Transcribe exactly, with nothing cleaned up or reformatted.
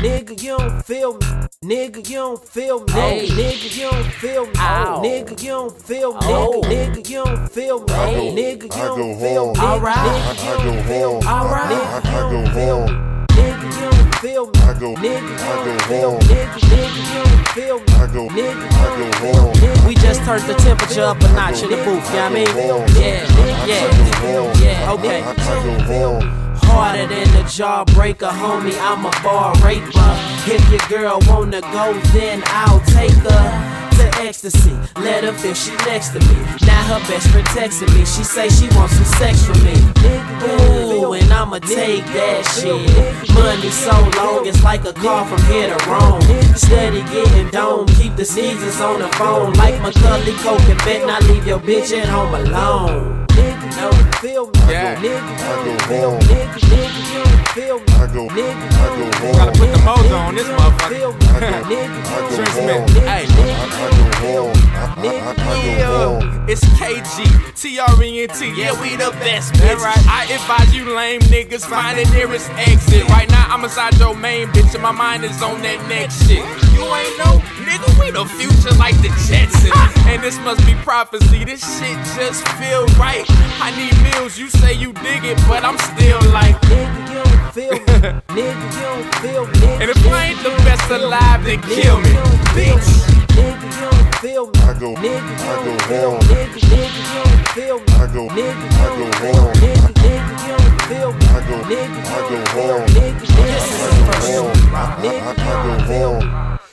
nigga, you don't feel me. Nigga, you don't feel me. Hey. Nigga, you don't feel me. Ow. Nigga, you don't feel me. Oh. Nigga, you don't feel me. Hey. Nigga, you don't feel me. Alright. Nigga, you don't feel me. Alright. Nigga, you don't feel me. Nigga, you don't feel me. Nigga, you don't feel me. Nigga, you don't feel me. Nigga, you don't feel me. We just turned the temperature up a notch in the booth, you know what I mean? Yeah, yeah, yeah, okay. Harder than the jawbreaker, homie, I'm a bar raper. If your girl wanna go, then I'll take her to ecstasy, let her feel she next to me. Now her best friend texting me, she say she wants some sex from me. Ooh, and I'ma take that shit. Money so long, it's like a call from here to Rome. Steady getting dome, keep the sneezers on the phone. Like Macaulay Culkin, bet not leave your bitch at home alone. Nigga, you don't feel me. Yeah. Nigga, you don't feel me. Nigga, nigga, you don't feel me. Nigga, you don't feel me. Gotta put the mojo on this motherfucker. Trent Smith, hey. Yeah, it's K G, T R E N T, yeah, we the best, bitch. Right. I advise you lame niggas, find the nearest exit. Right now, I'm inside your main bitch, and my mind is on that next shit. You ain't know, nigga, we the future like the Jetsons. And this must be prophecy, this shit just feel right. I need meals, you say you dig it, but I'm still like, nigga, you don't feel me. Nigga, you don't feel me. And if I ain't the best alive, then kill me, bitch. Nigga, you don't feel me. Nigga, you don't feel me. Nigga, nigga, you don't feel me. Nigga, you don't feel me. Nigga, nigga, you don't feel me. Nigga, you don't feel me. Nigga, this is personal. Nigga, you don't feel me.